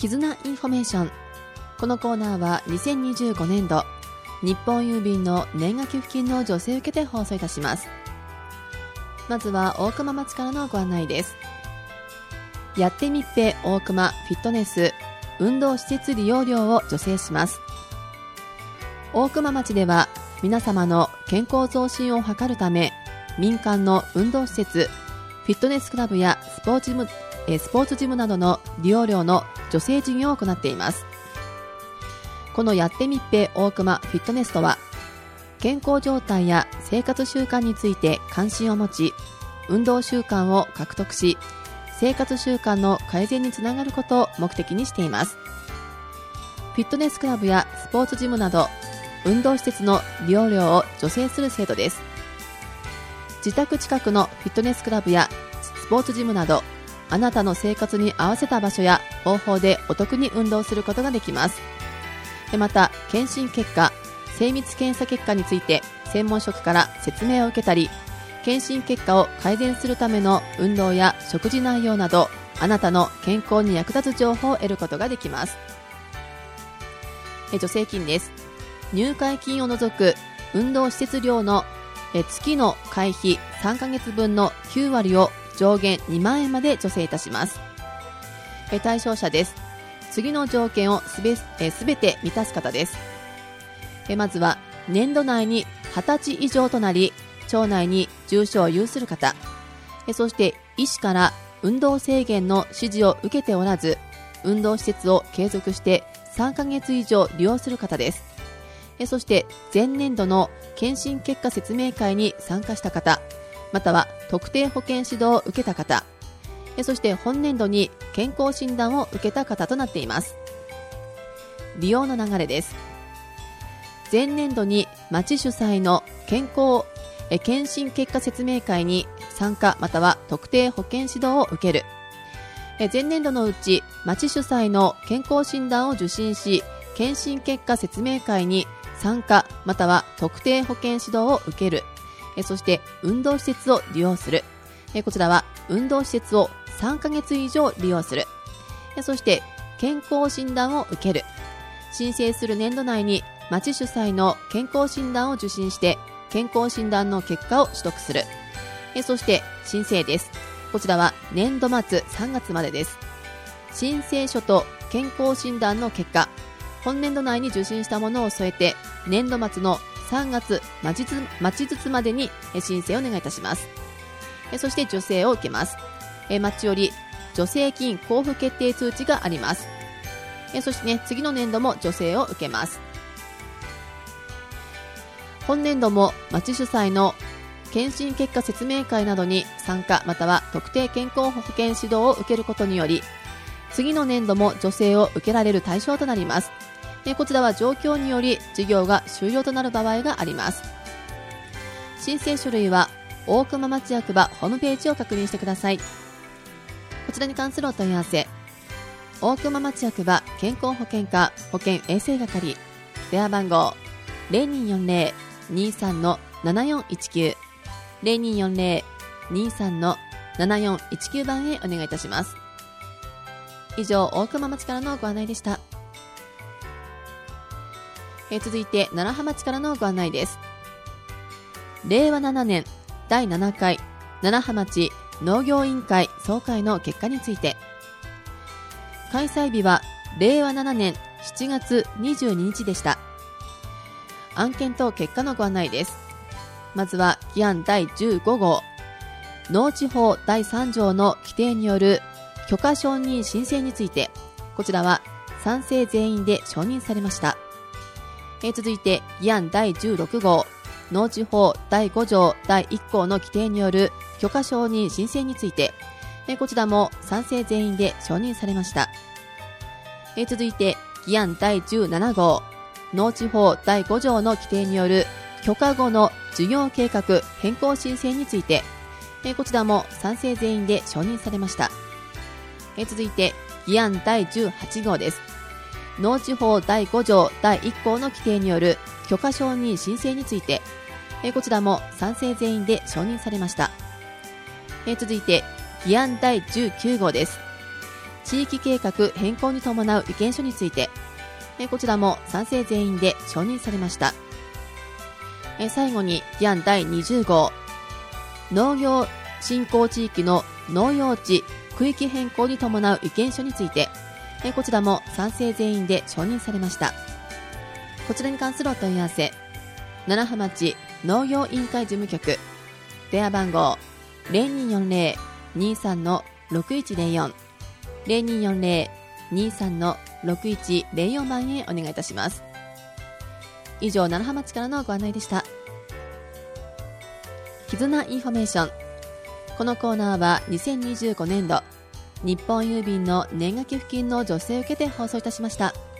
絆インフォメーション。このコーナーは2025年度日本郵便の年賀給付金の助成を受けて放送いたします。まずは大熊町からのご案内です。やってみっぺ大熊フィットネス運動施設利用料を助成します。大熊町では皆様の健康増進を図るため、民間の運動施設フィットネスクラブやスポーツジムなどの利用料の助成事業を行っています。このやってみっぺ大熊フィットネスとは、健康状態や生活習慣について関心を持ち、運動習慣を獲得し、生活習慣の改善につながることを目的にしています。フィットネスクラブやスポーツジムなど運動施設の利用料を助成する制度です。自宅近くのフィットネスクラブやスポーツジムなど、あなたの生活に合わせた場所や方法でお得に運動することができます。また、検診結果、精密検査結果について専門職から説明を受けたり、検診結果を改善するための運動や食事内容など、あなたの健康に役立つ情報を得ることができます。助成金です。入会金を除く運動施設料の月の会費3ヶ月分の9割を上限2万円まで助成いたします。対象者です。次の条件をすべて満たす方です。まずは年度内に20歳以上となり、町内に住所を有する方、そして医師から運動制限の指示を受けておらず、運動施設を継続して3ヶ月以上利用する方です。そして前年度の検診結果説明会に参加した方、または特定保険指導を受けた方、そして本年度に健康診断を受けた方となっています。利用の流れです。前年度に町主催の検診結果説明会に参加、または特定保険指導を受ける。前年度のうち町主催の健康診断を受診し、検診結果説明会に参加、または特定保険指導を受ける。そして運動施設を利用する。こちらは運動施設を3ヶ月以上利用する。そして健康診断を受ける。申請する年度内に町主催の健康診断を受診して健康診断の結果を取得する。そして申請です。こちらは年度末3月までです。申請書と健康診断の結果、本年度内に受診したものを添えて年度末の3月末日までに申請をお願いいたします。そして助成を受けます。町より助成金交付決定通知があります。そして次の年度も助成を受けます。本年度も町主催の検診結果説明会などに参加、または特定健康保険指導を受けることにより、次の年度も助成を受けられる対象となります。こちらは状況により事業が終了となる場合があります。申請書類は大熊町役場ホームページを確認してください。こちらに関するお問い合わせ、大熊町役場健康保険課保健衛生係、電話番号 0240-23-7419 0240-23-7419 番へお願いいたします。以上、大熊町からのご案内でした。続いて楢葉町からのご案内です。令和7年第7回楢葉町農業委員会総会の結果について、開催日は令和7年7月22日でした。案件と結果のご案内です。まずは議案第15号、農地法第3条の規定による許可承認申請について、こちらは賛成全員で承認されました。続いて議案第16号、農地法第5条第1項の規定による許可承認申請について、こちらも賛成全員で承認されました。続いて議案第17号、農地法第5条の規定による許可後の事業計画変更申請について、こちらも賛成全員で承認されました。続いて議案第18号です。農地法第5条第1項の規定による許可承認申請について、こちらも賛成全員で承認されました。続いて議案第19号です。 地域計画変更に伴う意見書について、こちらも賛成全員で承認されました。最後に議案第20号、農業振興地域の農用地区域変更に伴う意見書について、こちらも賛成全員で承認されました。こちらに関するお問い合わせ、楢葉町農業委員会事務局、電話番号 0240-23-6104 0240-23-6104 番へお願いいたします。以上、楢葉町からのご案内でした。絆インフォメーション。このコーナーは2025年度日本郵便の年賀寄付金の助成を受けて放送いたしました。